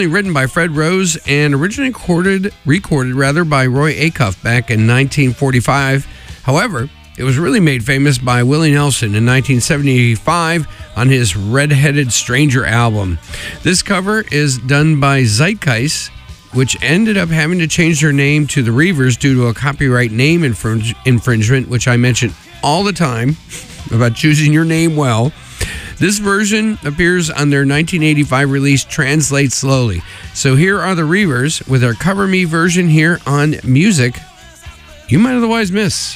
Written by Fred Rose and originally recorded by Roy Acuff back in 1945. However, it was really made famous by Willie Nelson in 1975 on his Red-Headed Stranger album. This cover is done by Zeitgeist, which ended up having to change their name to the Reivers due to a copyright name infringement, which I mention all the time about choosing your name well. This version appears on their 1985 release, Translate Slowly. So here are the Reivers with their Cover Me version here on music you might otherwise miss.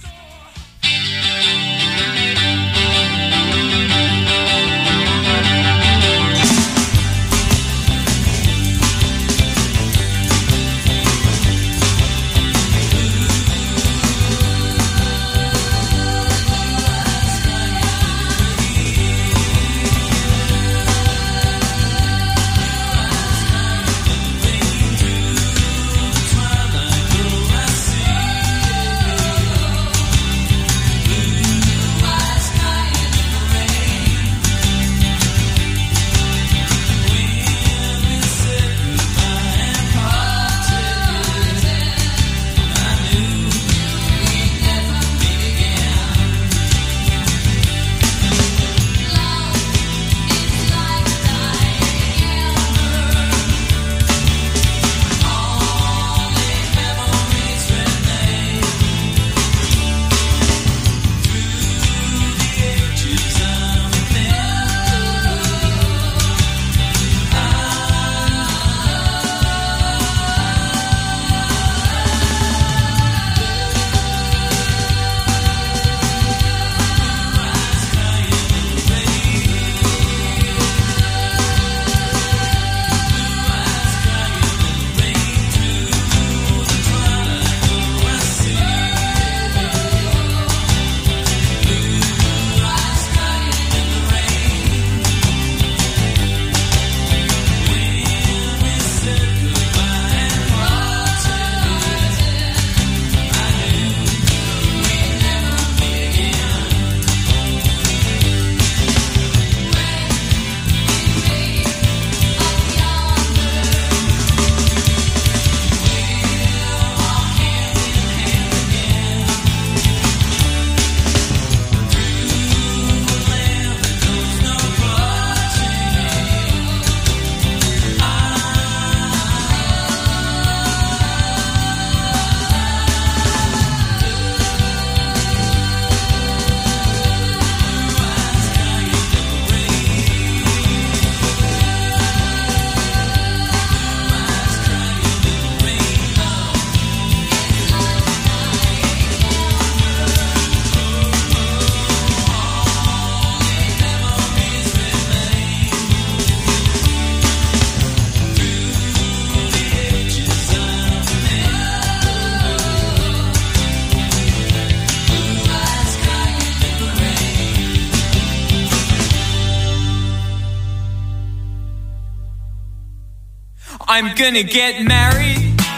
I'm gonna get married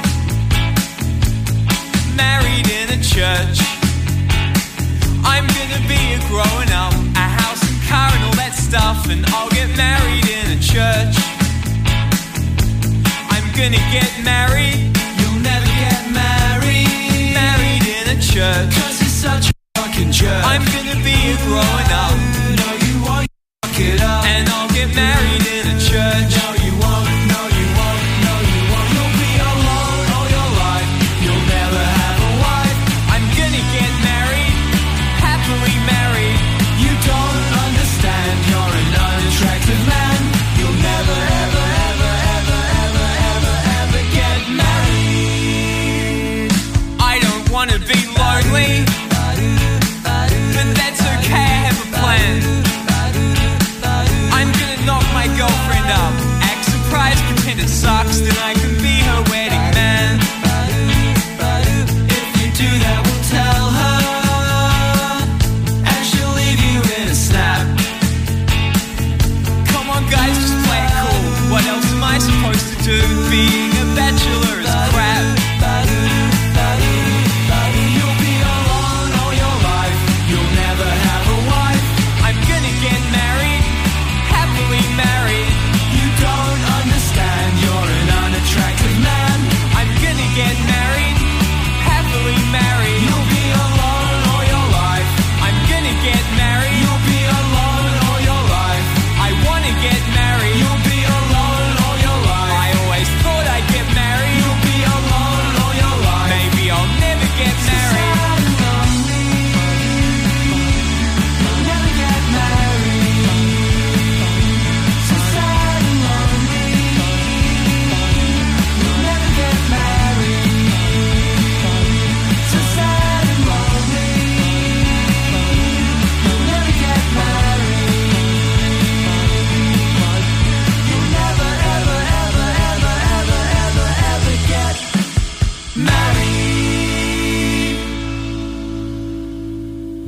in a church. I'm gonna be a growing up, a house and car and all that stuff, and I'll get married in a church. I'm gonna get married. You'll never get married in a church, 'cause it's such a fucking church. I'm gonna be a growing up. No, you won't fuck it up. And I'll get married in a church. No, you won't. No, you won't. No, you won't. You'll be alone all your life. You'll never have a wife. I'm gonna get married, happily married. You don't understand. You're an unattractive man. You'll never, ever, ever, ever, ever, ever, ever get married. I don't wanna be lonely, but that's okay. I have a plan. I'm gonna knock my girlfriend up, act surprised, pretend it sucks, then I can be her wedding man. If you do that, we'll tell her, and she'll leave you in a snap. Come on guys, just play it cool. What else am I supposed to do? Being a bachelor is crap. You'll be alone all your life. You'll never have a wife. I'm gonna get married, happily married. You don't understand.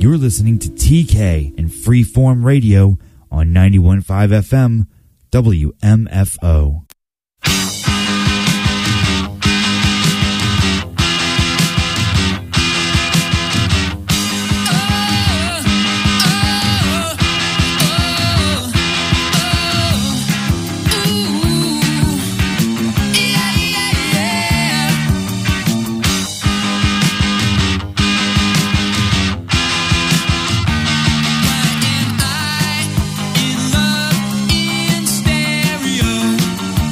You're listening to TK and Freeform Radio on 91.5 FM, WMFO. In stereo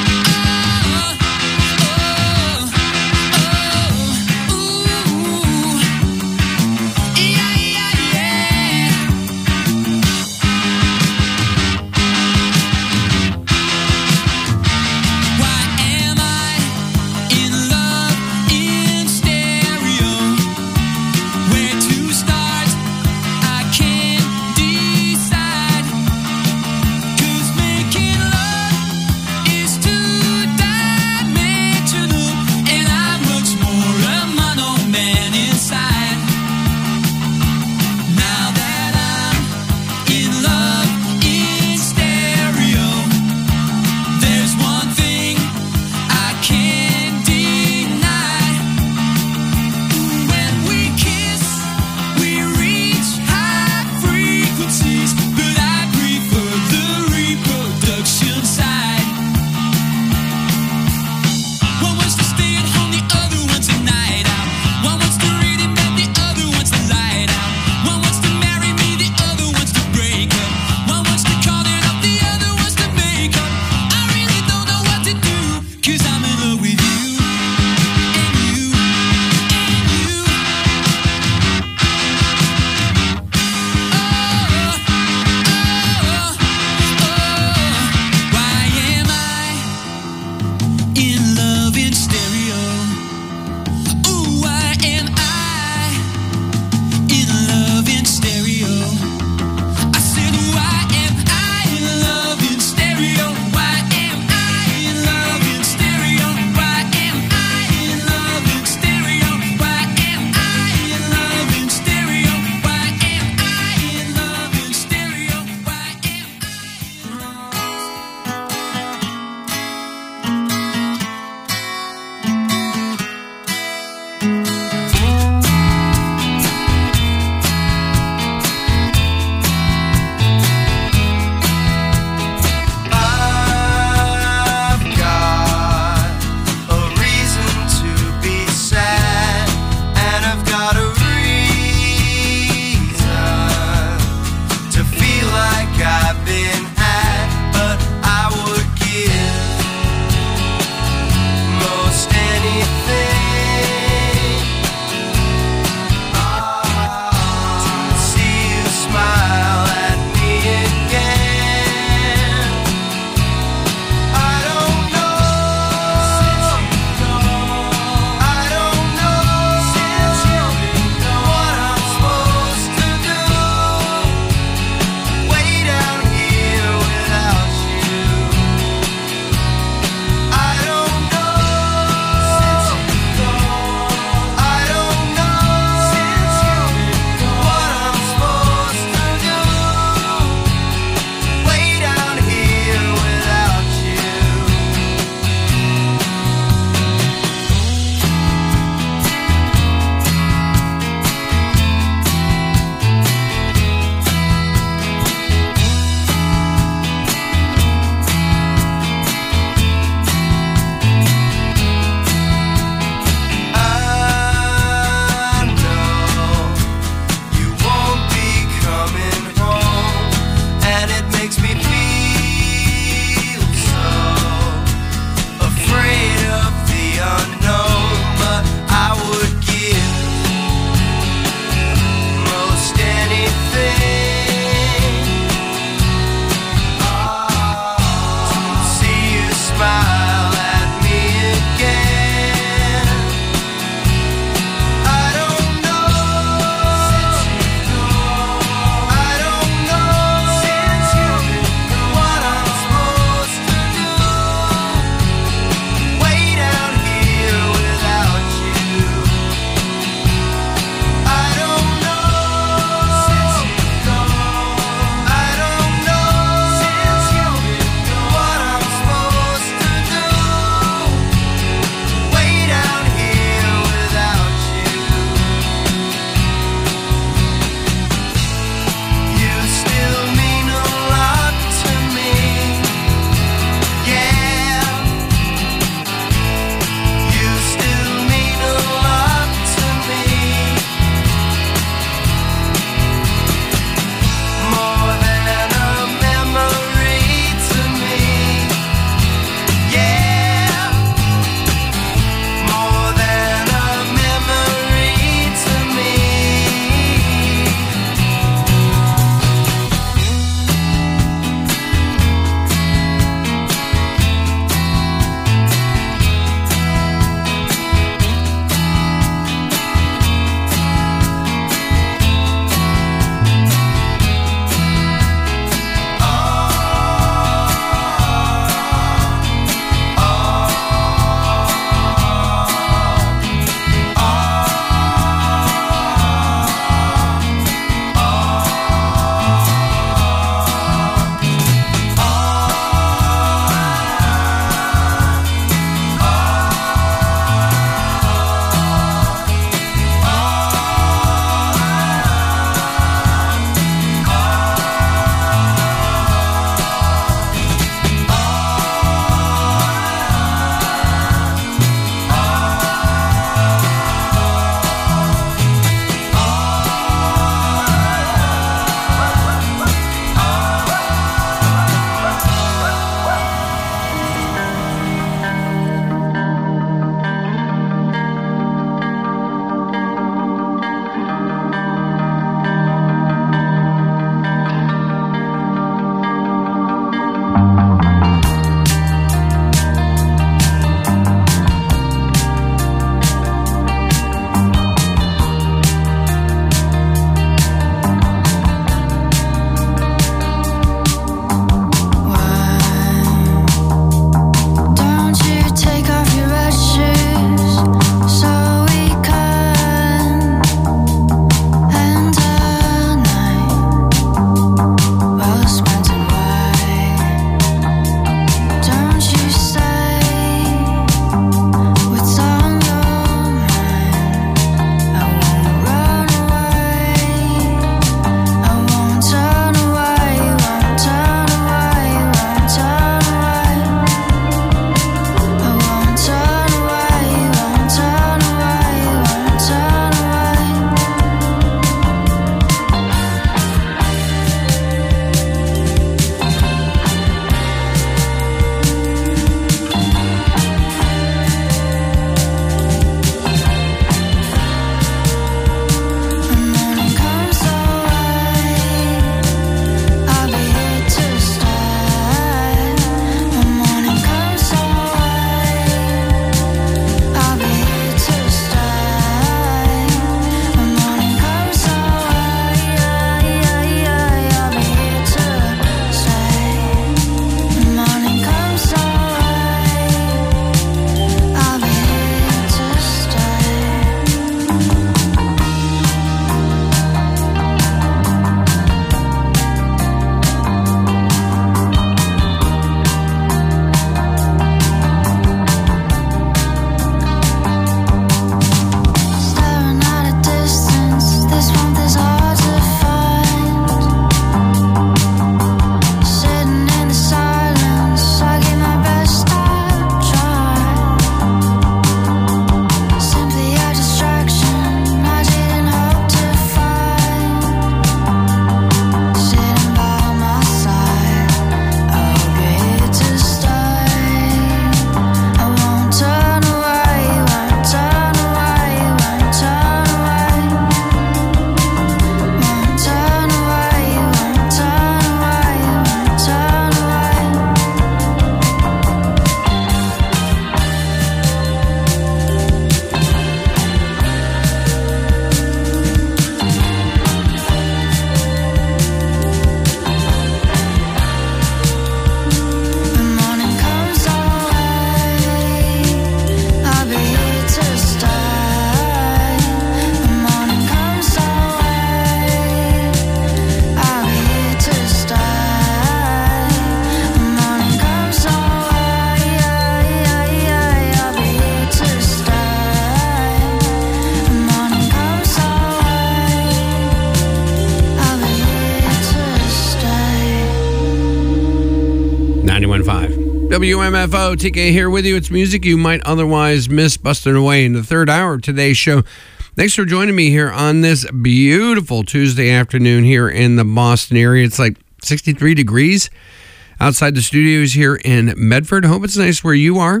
WMFO, TK here with you. It's music you might otherwise miss, busting away in the third hour of today's show. Thanks for joining me here on this beautiful Tuesday afternoon here in the Boston area. It's like 63 degrees outside the studios here in Medford. I hope it's nice where you are.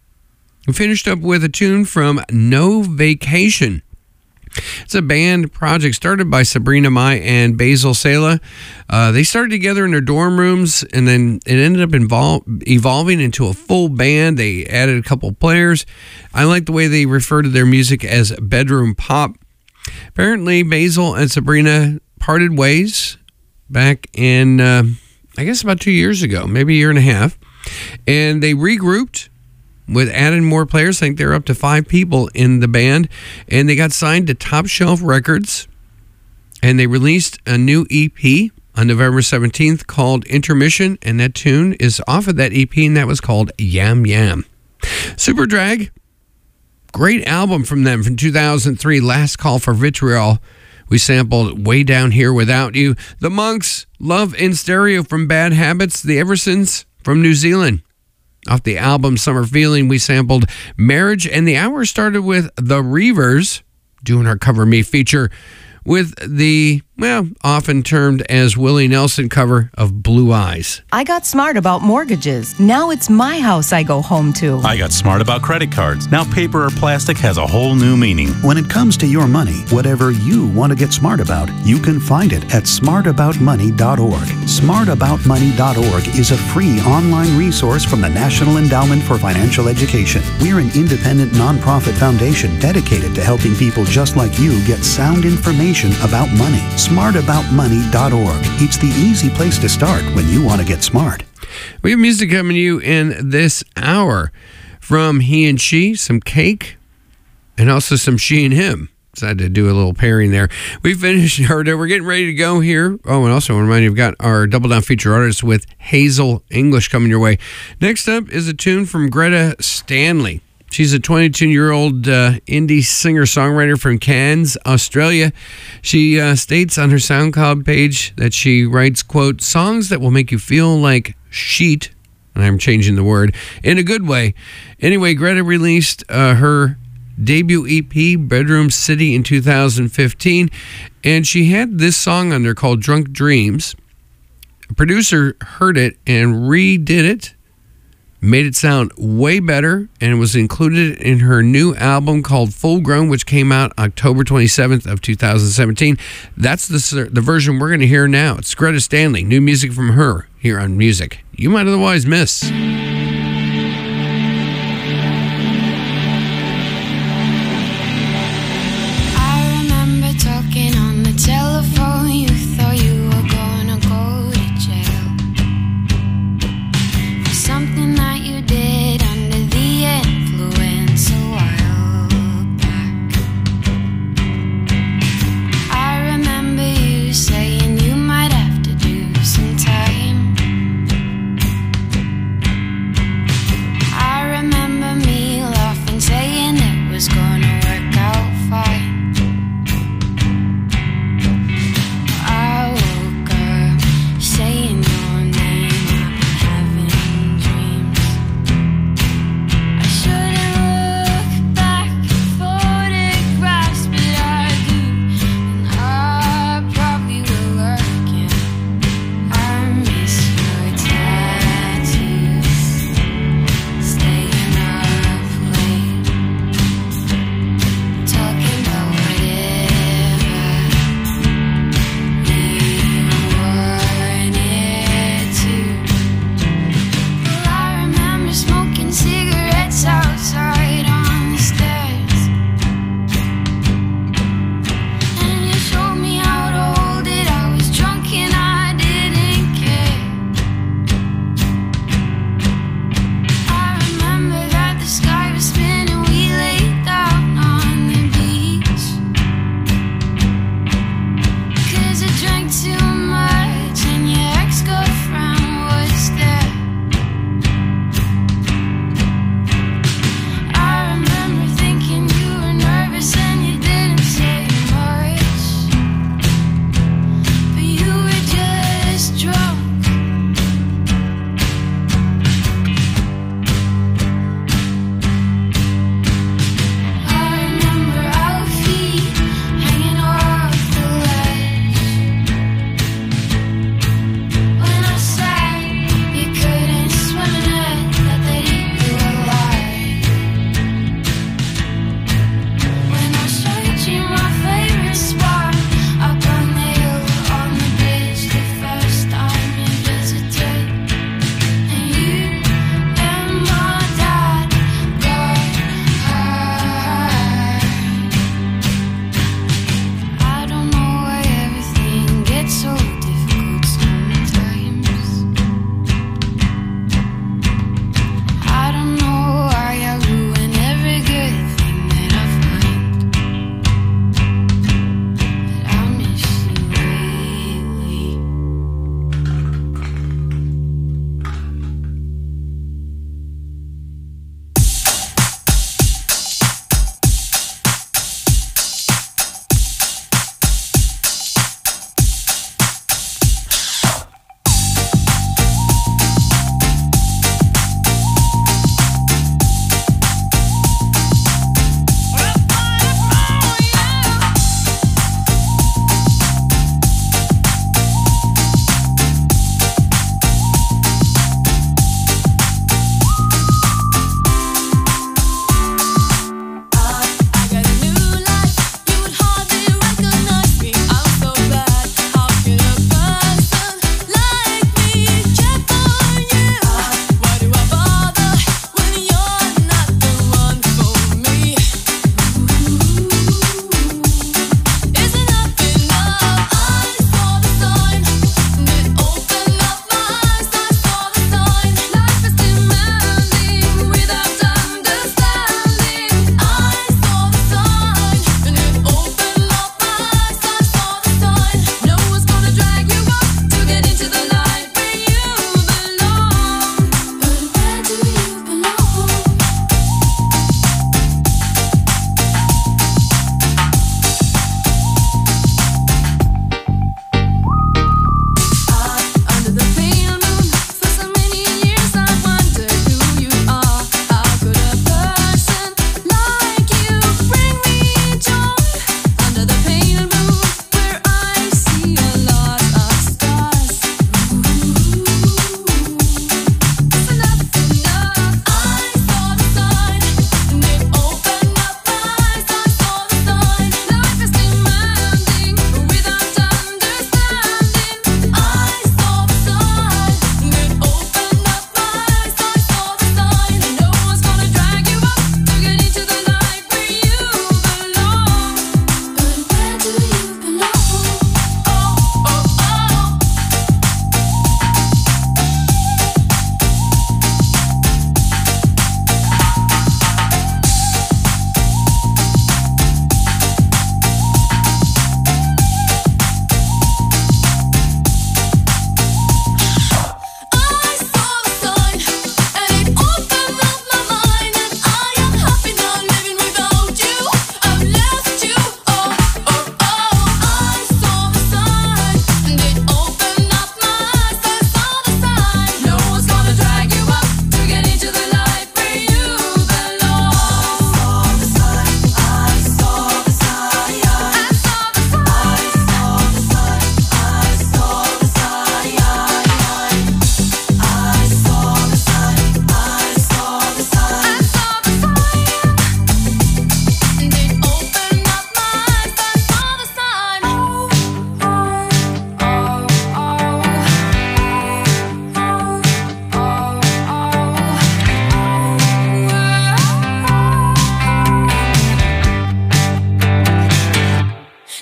We finished up with a tune from No Vacation. It's a band project started by Sabrina Mai and Basil Sala. They started together in their dorm rooms, and then it ended up evolving into a full band. They added a couple players. I like the way they refer to their music as bedroom pop. Apparently, Basil and Sabrina parted ways back in, I guess about 2 years ago, maybe a year and a half, and they regrouped with adding more players. I think they're up to 5 people in the band, and they got signed to Top Shelf Records, and they released a new EP on November 17th called Intermission, and that tune is off of that EP, and that was called Yam Yam. Superdrag, great album from them from 2003, Last Call for Vitriol. We sampled Way Down Here Without You. The Monks, Love in Stereo from Bad Habits. The Eversons from New Zealand. Off the album Summer Feeling, we sampled Marriage, and the hour started with The Reavers doing our Cover Me feature with the, well, often termed as Willie Nelson cover of Blue Eyes. I got smart about mortgages. Now it's my house I go home to. I got smart about credit cards. Now paper or plastic has a whole new meaning. When it comes to your money, whatever you want to get smart about, you can find it at smartaboutmoney.org. Smartaboutmoney.org is a free online resource from the National Endowment for Financial Education. We're an independent nonprofit foundation dedicated to helping people just like you get sound information about money. Smartaboutmoney.org. It's the easy place to start when you want to get smart. We have music coming to you in this hour from He and She, some Cake, and also some She and Him. Decided to do a little pairing there. We finished, or we're getting ready to go here. Oh, and also I want to remind you, we've got our Double Down feature artist with Hazel English coming your way. Next up is a tune from Greta Stanley. She's a 22-year-old indie singer-songwriter from Cairns, Australia. She states on her SoundCloud page that she writes, quote, songs that will make you feel like sheet, and I'm changing the word, in a good way. Anyway, Greta released her debut EP, Bedroom City, in 2015, and she had this song on there called Drunk Dreams. A producer heard it and redid it, made it sound way better, and it was included in her new album called Full Grown, which came out October 27th of 2017. That's the version we're going to hear now. It's Greta Stanley, new music from her here on Music You Might Otherwise Miss. I remember talking on the telephone. You thought you were gonna go to jail for something that you did under the influence a while back. I remember you saying you might have to do some time. I remember me laughing, saying it was gonna work out fine. I woke up saying your name, I've been having dreams. I shouldn't look back at photographs, but I do, and I probably will again. I miss your tattoos, staying up late.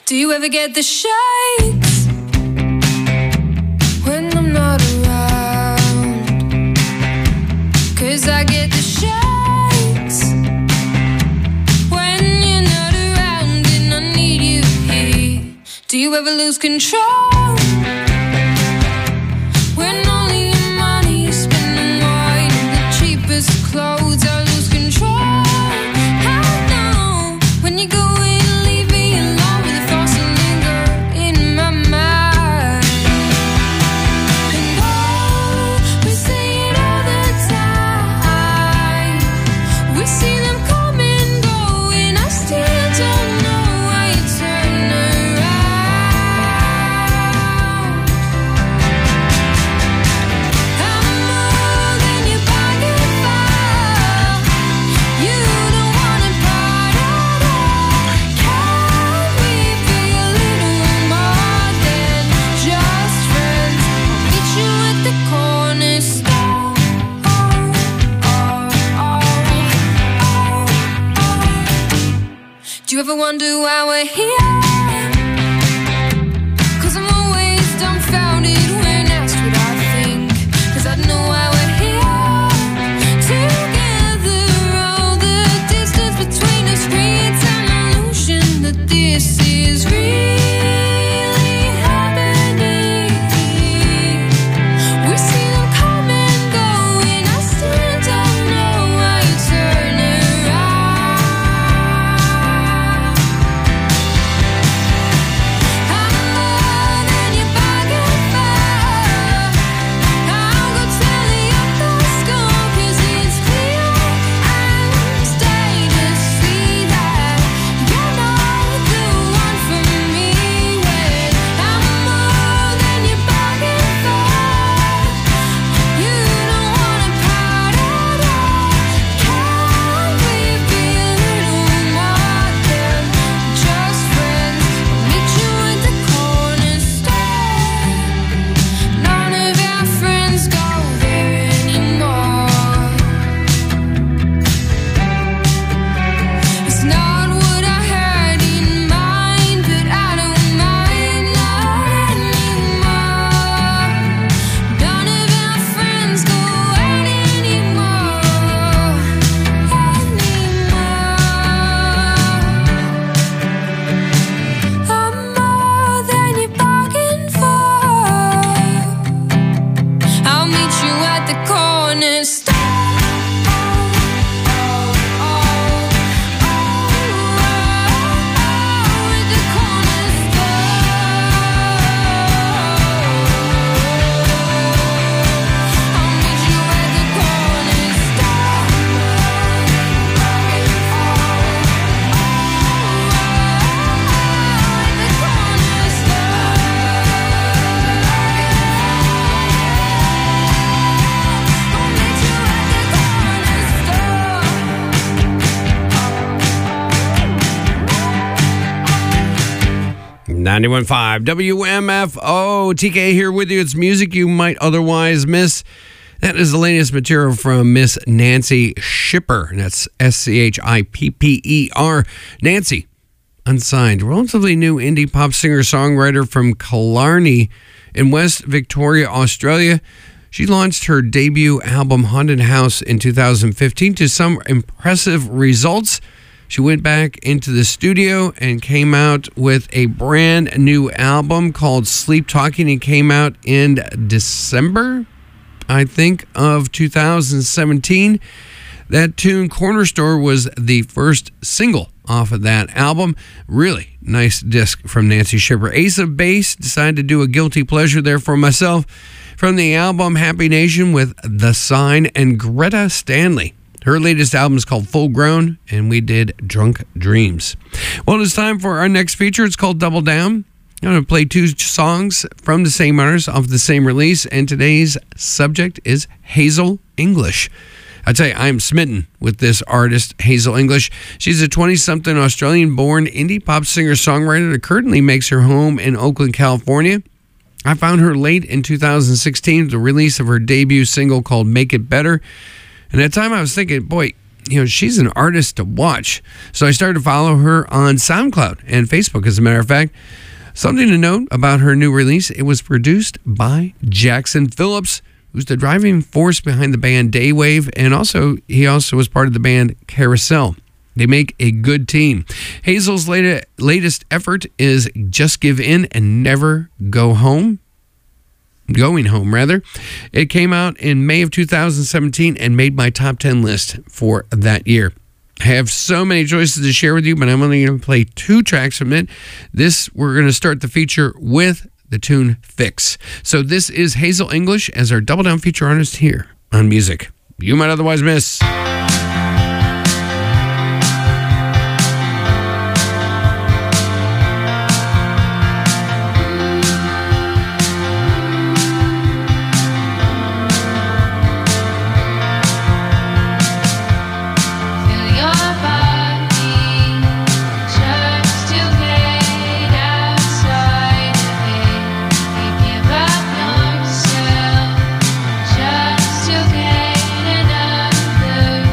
Do you ever get the shakes when I'm not around? 'Cause I get the shakes when you're not around and I need you here. Do you ever lose control when only your money's spending wine on the cheapest clothes? I lose control. I know when you go in, leave me alone with the thoughts that linger in my mind. And oh, we say it all the time. We see them come and go, and I still don't know why you turn around. I'm more than your pocket file. You don't want to part at all. Can we be a little more than just friends? I'll meet you at the corner store. Do you ever wonder why we're here? 'Cause I'm always dumbfounded when asked what I think. 'Cause I know why we're here together. All the distance between us creates an illusion that this is really happening. We see them come and go, and I still don't know why you turn around. I'm more than your pocket file. I'll go tell you up the score, 'cause it's clear and stay to see that you're not the one for me. When I'm more than your pocket file, you don't wanna part at all. Can we be a little more than just friends? I'll meet you at the corner store. None of our friends go there anymore. It's not what I had in mind, but I don't mind not anymore. None of our friends go out anymore. I'm more than you're bargain for. I'll meet you at the corner store. At the corner store. I'll meet you at the corner store. 91.5 WMFO. TK here with you. It's music you might otherwise miss. That is the latest material from Miss Nancy Shipper. And that's Schipper. Nancy, unsigned, relatively new indie pop singer-songwriter from Killarney in West Victoria, Australia. She launched her debut album, Haunted House, in 2015 to some impressive results. She went back into the studio and came out with a brand new album called Sleep Talking. It came out in December, I think, of 2017. That tune, Corner Store, was the first single off of that album. Really nice disc from Nancy Shipper. Ace of Base decided to do a guilty pleasure there for myself from the album Happy Nation with The Sign and Greta Stanley. Her latest album is called Full Grown, and we did Drunk Dreams. Well, it's time for our next feature. It's called Double Down. I'm going to play two songs from the same artist off the same release, and today's subject is Hazel English. I tell you, I'm smitten with this artist, Hazel English. She's a 20-something Australian-born indie pop singer-songwriter that currently makes her home in Oakland, California. I found her late in 2016 with the release of her debut single called Make It Better. And at the time I was thinking, boy, she's an artist to watch. So I started to follow her on SoundCloud and Facebook, as a matter of fact. Something to note about her new release, it was produced by Jackson Phillips, who's the driving force behind the band Daywave, and he also was part of the band Carousel. They make a good team. Hazel's latest effort is Just Give In and Never Go Home. Going Home, rather. It came out in May of 2017 and made my top 10 list for that year. I have so many choices to share with you, but I'm only going to play 2 tracks from it. We're going to start the feature with the tune Fix. So this is Hazel English as our Double Down feature artist here on Music You Might Otherwise Miss. Just to gain another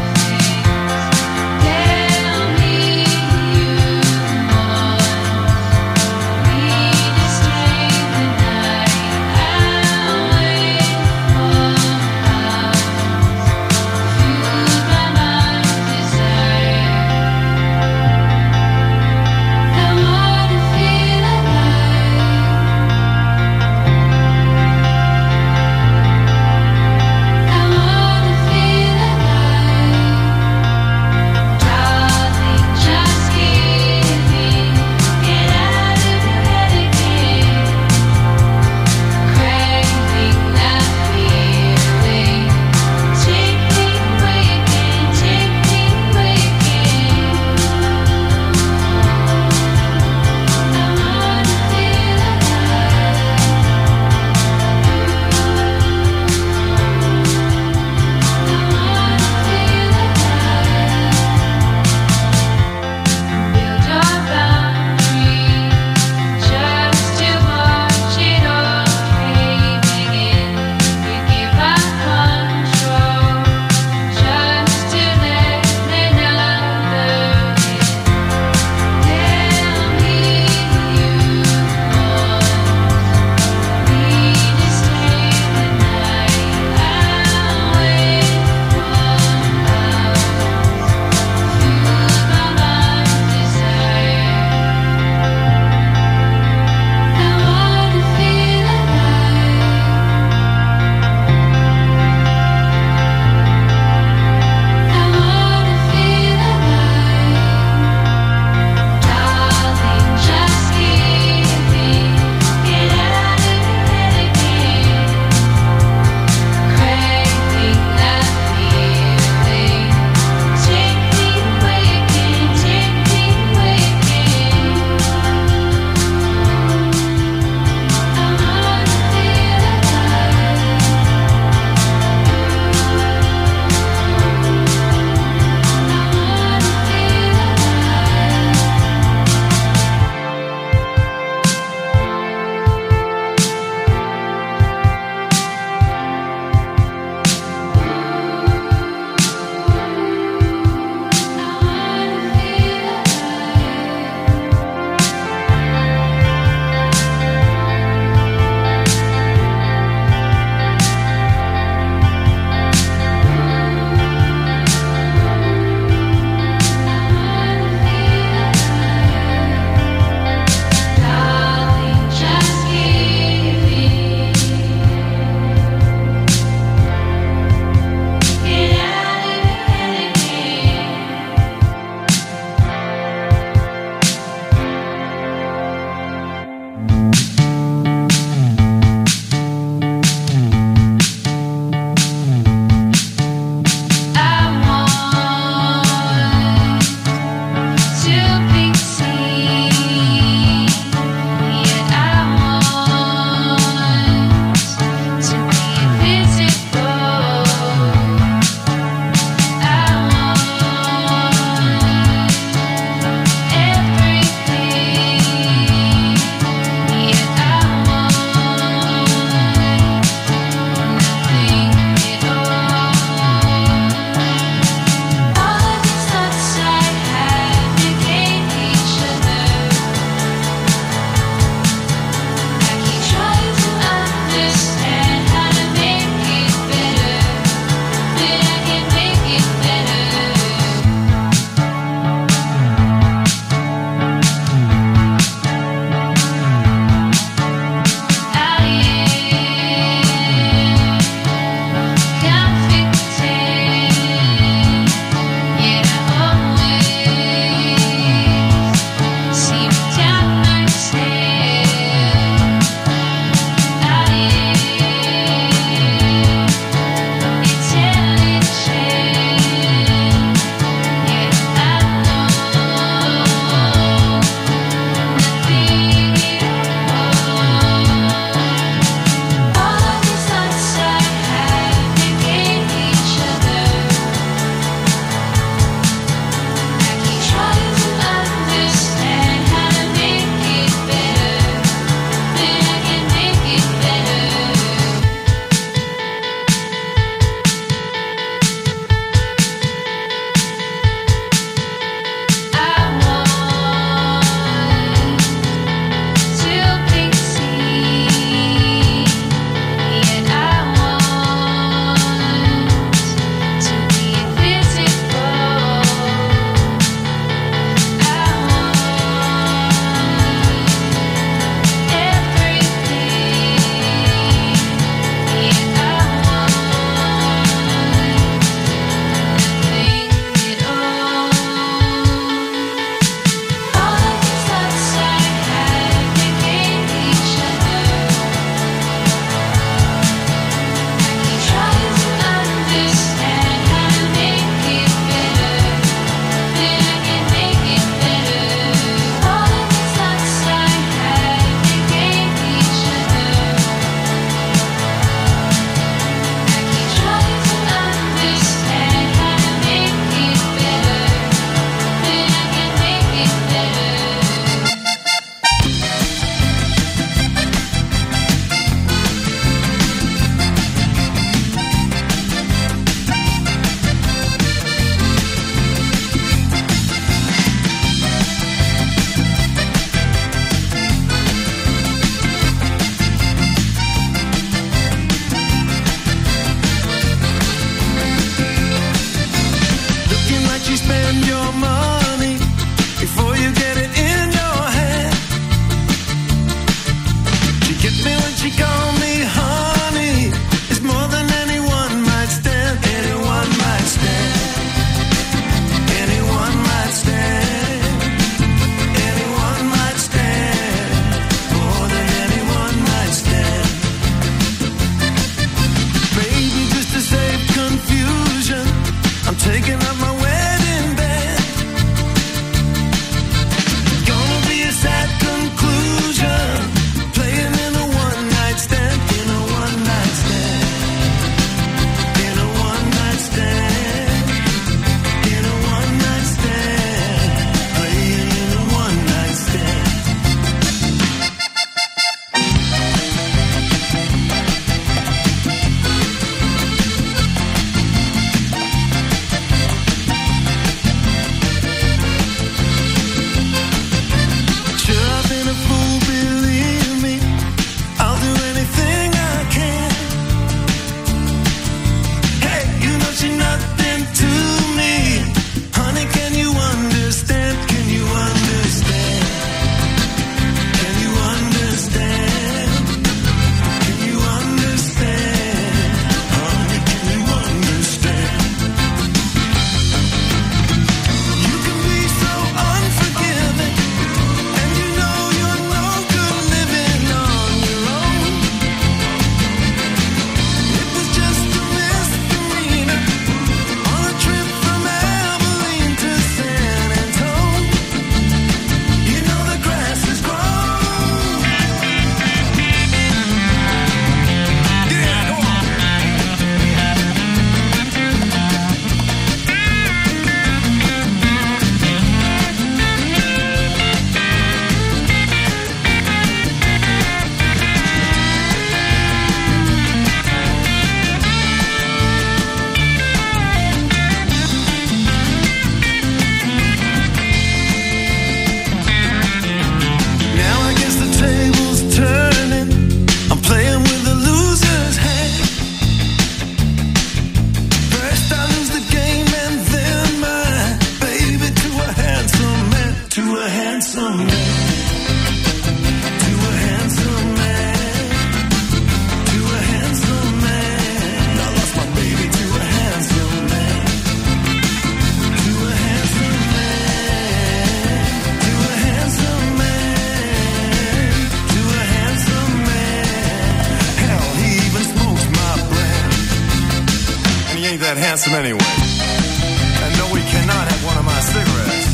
to a handsome man. To a handsome man. To a handsome man. I lost my baby to a handsome man. To a handsome man. To a handsome man. To a handsome man. Hell, he even smokes my brand. And he ain't that handsome anyway. And no, we cannot have one of my cigarettes.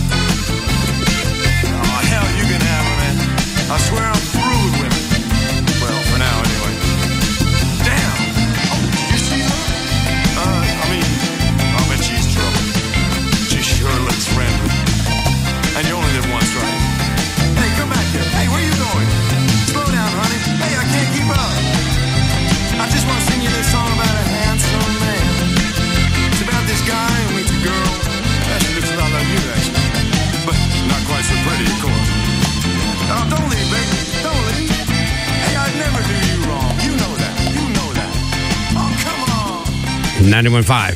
Oh, hell, you can have them, man. I swear I'm through with women. Well, for now, anyway. Damn! Oh, you see her? I mean, I'll bet she's trouble. She sure looks friendly. And you only live once, right? Hey, come back here. Hey, where you going? Slow down, honey. Hey, I can't keep up. I just want to sing you this song about a handsome man. It's about this guy who meets a girl. Actually, looks a lot like you, actually. But not quite so pretty, of course. Oh, don't leave, baby. Don't leave. Hey, I'd never do you wrong. You know that. You know that. Oh, come on. 91.5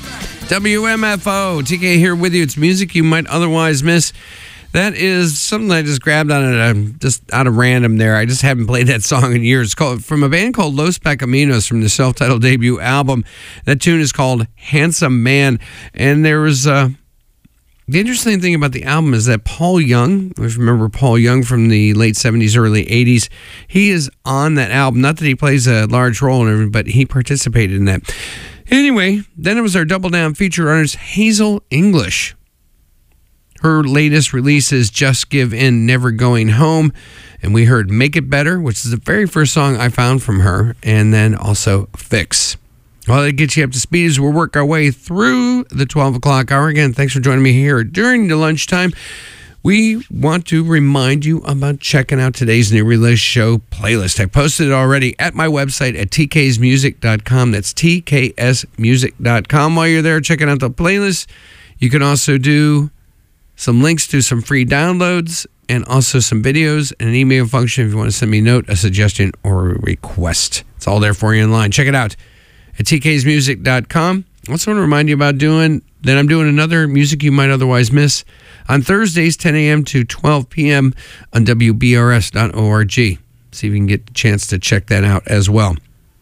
WMFO. TK here with you. It's music you might otherwise miss. That is something I just grabbed on just out of random there. I just haven't played that song in years. It's called, from a band called Los Pecaminos from the self-titled debut album. That tune is called Handsome Man. And there was the interesting thing about the album is that Paul Young, if you remember Paul Young from the late 70s, early 80s, he is on that album. Not that he plays a large role in everything, but he participated in that. Anyway, then it was our Double Down feature artist, Hazel English. Her latest release is Just Give In, Never Going Home. And we heard Make It Better, which is the very first song I found from her. And then also Fix. Well, it gets you up to speed as we work our way through the 12 o'clock hour. Again, thanks for joining me here during the lunchtime. We want to remind you about checking out today's new release show playlist. I posted it already at my website at tksmusic.com. That's tksmusic.com. While you're there checking out the playlist, you can also do some links to some free downloads and also some videos and an email function if you want to send me a note, a suggestion, or a request. It's all there for you online. Check it out at tksmusic.com. I also want to remind you about I'm doing another music you might otherwise miss on Thursdays, 10 a.m. to 12 p.m. on WBRS.org. See if you can get the chance to check that out as well.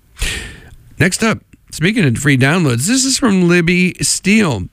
Next up, speaking of free downloads, this is from Libby Steele.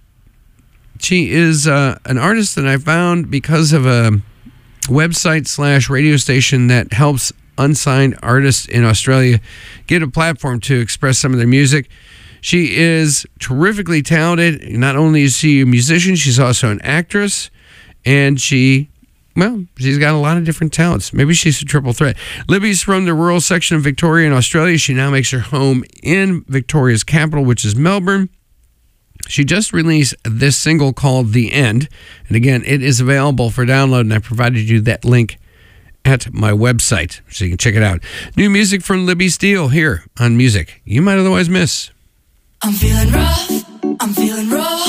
She is an artist that I found because of a website / radio station that helps unsigned artists in Australia get a platform to express some of their music. She is terrifically talented. Not only is she a musician, she's also an actress. And she's got a lot of different talents. Maybe she's a triple threat. Libby's from the rural section of Victoria in Australia. She now makes her home in Victoria's capital, which is Melbourne. She just released this single called The End. And again, it is available for download, and I provided you that link at my website, so you can check it out. New music from Libby Steele here on Music You Might Otherwise Miss. I'm feeling rough, I'm feeling raw.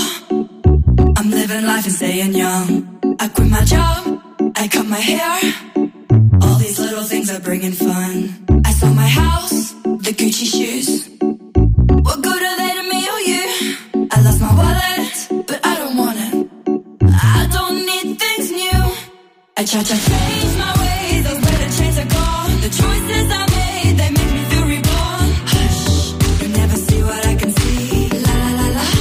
I'm living life and staying young. I quit my job, I cut my hair. All these little things are bringing fun. I sold my house, the Gucci shoes. What good are they to me or you? I lost my wallet, but I don't want it. I don't need things new. I try to change my ways, those better chains are gone. The choices I made, they make me feel reborn. Hush, you never see what I can see. La la la la.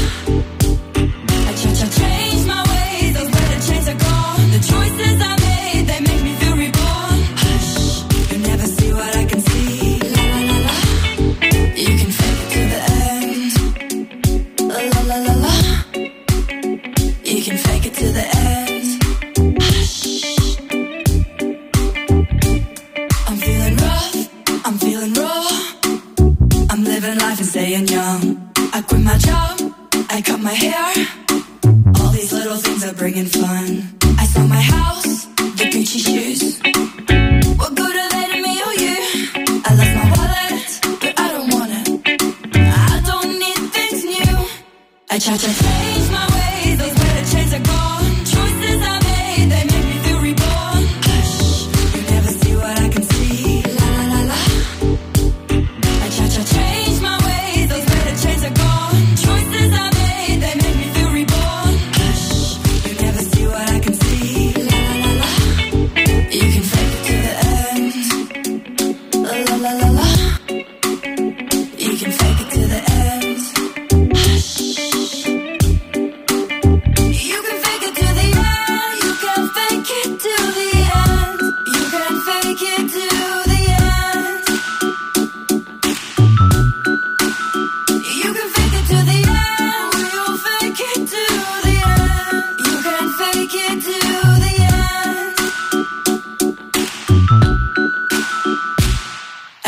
I try to change my ways, those better chains are gone. The choices I made, they make me feel reborn. Hush, you never see what I can see. La la la la. You can fake it to the end. La la la la la. You can fake it to the end. I'm feeling raw. I'm living life and staying young. I quit my job, I cut my hair. All these little things are bringing fun. I sold my house, the Gucci shoes. What good are they to me or you? I left my wallet, but I don't want it. I don't need things new. I try to change my ways, those better chains are gone. Choices I made, they make me feel reborn. Hush, you never see what I can see. La la la la. I try to change my ways, those better chains are gone. Choices I made, they make me feel reborn. Hush, you never see what I can see. La la la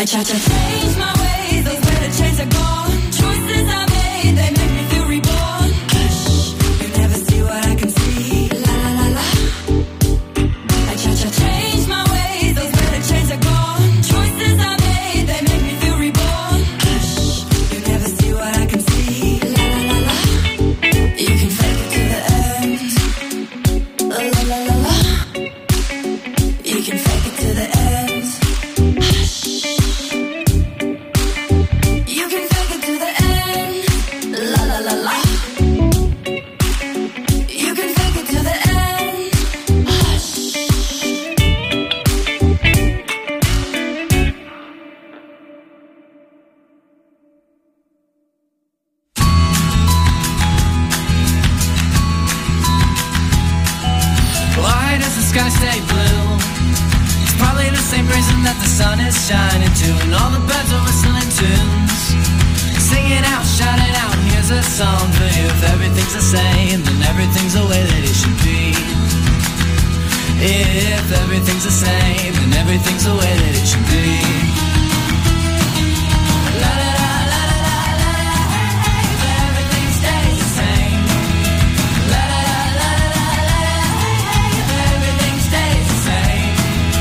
I try to change my ways, those better chains are gone. Choices I made, they make me feel reborn. Hush, you never see what I can see. La la la la. I try to change my ways, those better chains are gone. Choices I made, they make me feel reborn. Hush, you never see what I can see. La la la la. You can fake it to the end. La la la la la. You can fake it to the end. Hush. You can fake it to the end. La la la la. You can fake it to the end. Hush. Why does the sky stay blue? It's probably the same reason that the sun is shining too, and all the birds are whistling tunes. Sing it out, shout it out, here's a song for you. If everything's the same, then everything's the way that it should be. If everything's the same, then everything's the way that it should be. La la la la la la la la, hey, hey, everything stays the same. La la la la la la la, hey, hey, everything stays the same.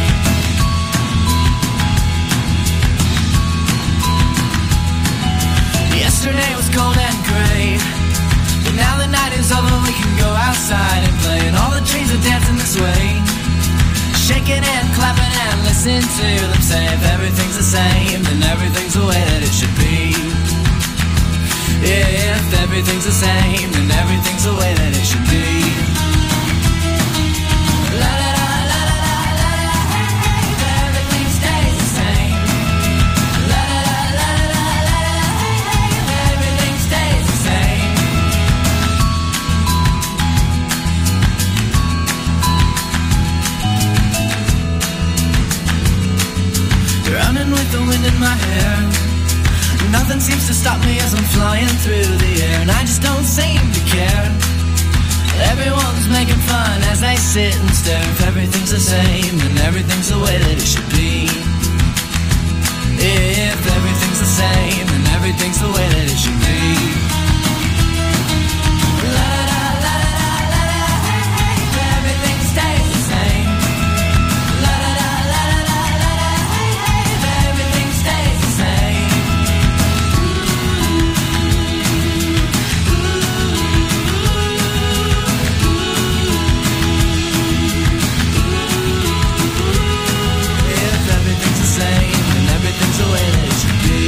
Yesterday was cold and gray, but now the night is over, we can go outside and play. And all the trees are dancing this way, shaking and clapping and listen to them say, if everything's the same, then everything's the way that it should be. If everything's the same, then everything's the way that it should be. La la la la la la la la, hey, hey, everything stays the same. La la la la la la la, hey, hey, everything stays the same. Running with the wind in my hair, nothing seems to stop me as I'm flying through the air, and I just don't seem to care. Everyone's making fun as they sit and stare. If everything's the same, then everything's the way that it should be. If everything's the same, then everything's the way that it should be. La la la la la la, hey, hey, everything stays the same. La la la la la la la, hey, hey, everything stays the same. If everything's the same, then everything's the way that it should be.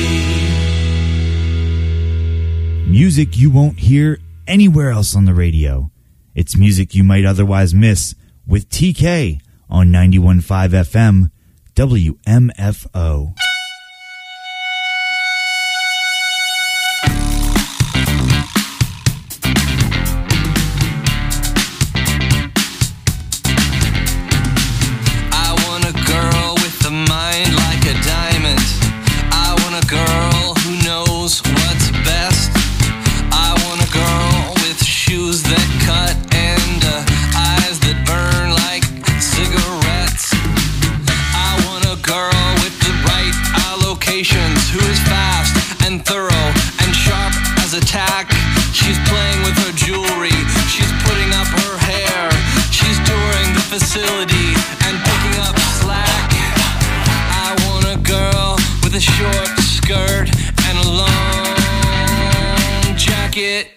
Music you won't hear anywhere else on the radio. It's music you might otherwise miss with TK on 91.5 FM WMFO. I want a girl with a mind like a diamond. I want a girl who knows what's best. I want a girl with shoes that cut and eyes that burn like cigarettes. I want a girl with the right allocations, who is fast and thorough and sharp as a tack. She's playing with her jewelry, she's putting up her hair, she's touring the facility and picking up slack. I want a girl with a short skirt and a long jacket.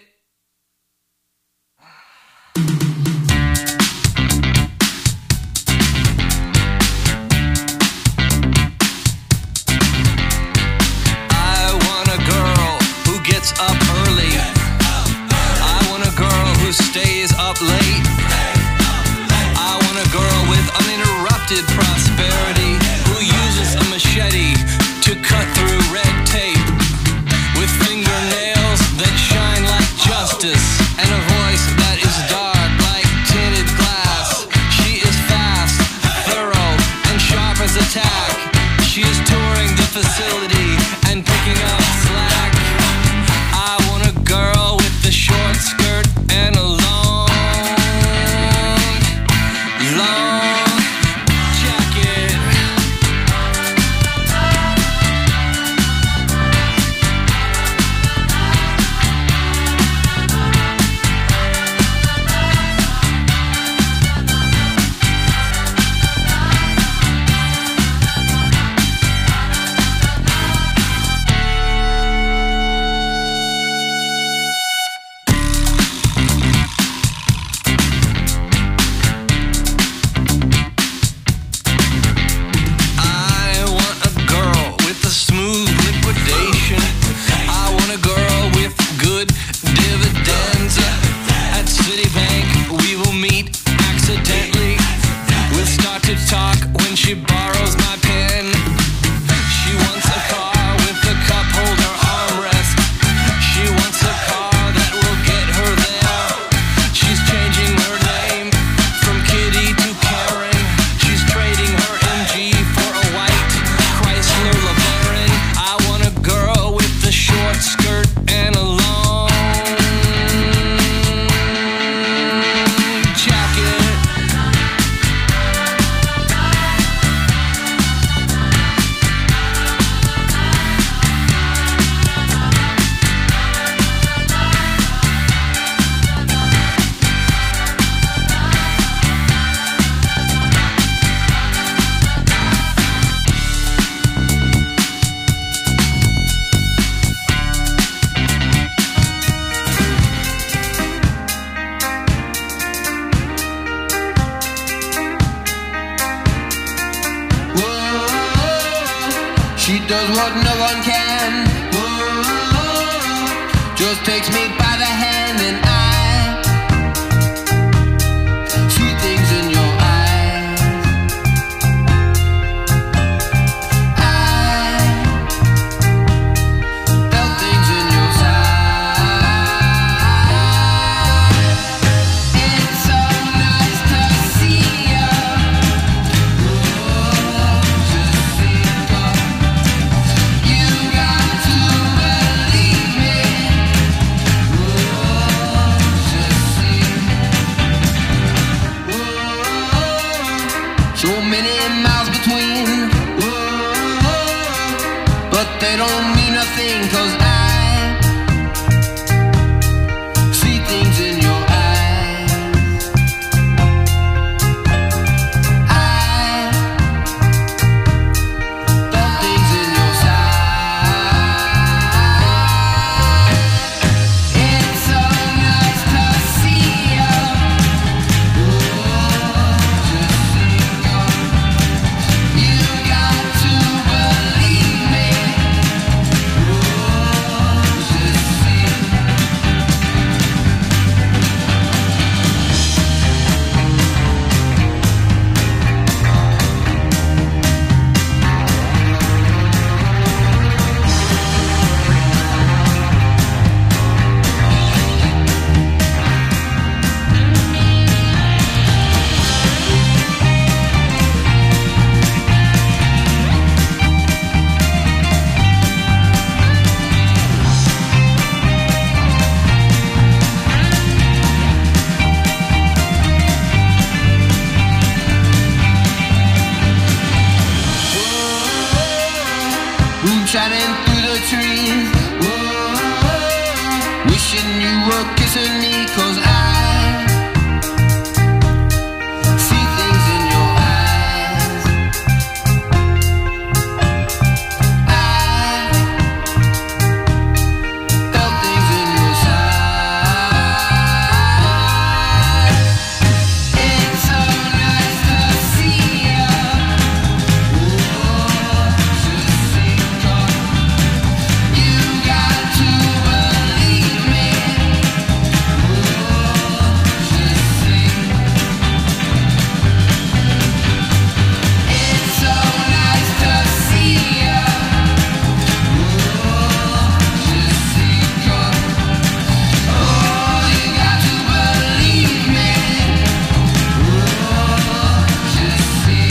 I want a girl who gets up early. I want a girl who stays up late. I want a girl with uninterrupted prosperity, who uses a machete to cut through red tape, with fingernails that shine like justice and a voice that is dark like tinted glass. She is fast, thorough, and sharp as a tack. She is touring the facility and picking up slack. I want a girl with a short skirt and a long jacket. to talk when she borrows my pen. She wants a car with a cup holder armrest. She wants a car that will get her there. She's changing her name from Kitty to Karen. She's trading her MG for a white Chrysler LeBaron. I want a girl with a short skirt and a long jacket. She does what no one can. Whoa, just takes me by the hand and I see things in your eyes. I felt things in your eyes. It's so nice to see you. Just see you. You got to believe me. Just see. So many miles between. But they don't mean nothing 'cause I see things in your eyes. I felt things in your eyes. It's so nice to see you. Just see you. You got to believe me. Just see. Moon shining through the trees. Wishing you were kissing me 'cause I see things in your eyes. I felt things in your eyes. It's so nice to see you. Just see you. You got to believe me. Just see. It's so nice to see you. Just see you. Oh, you got to believe me. Just see.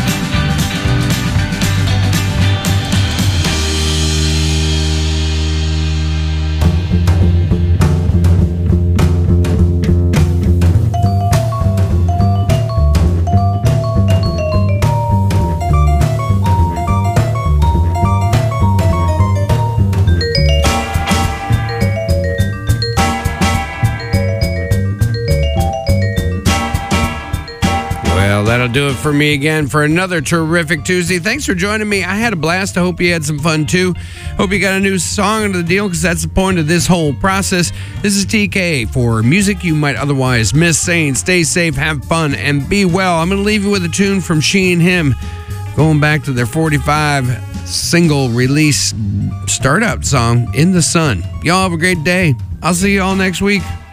Well, that'll do it for me again for another terrific Tuesday. Thanks for joining me. I had a blast. I hope you had some fun too. Hope you got a new song under the deal because that's the point of this whole process. This is TK for music you might otherwise miss, saying stay safe, have fun, and be well. I'm going to leave you with a tune from She and Him, going back to their 45 single release start out song, In the Sun. Y'all have a great day. I'll see you all next week.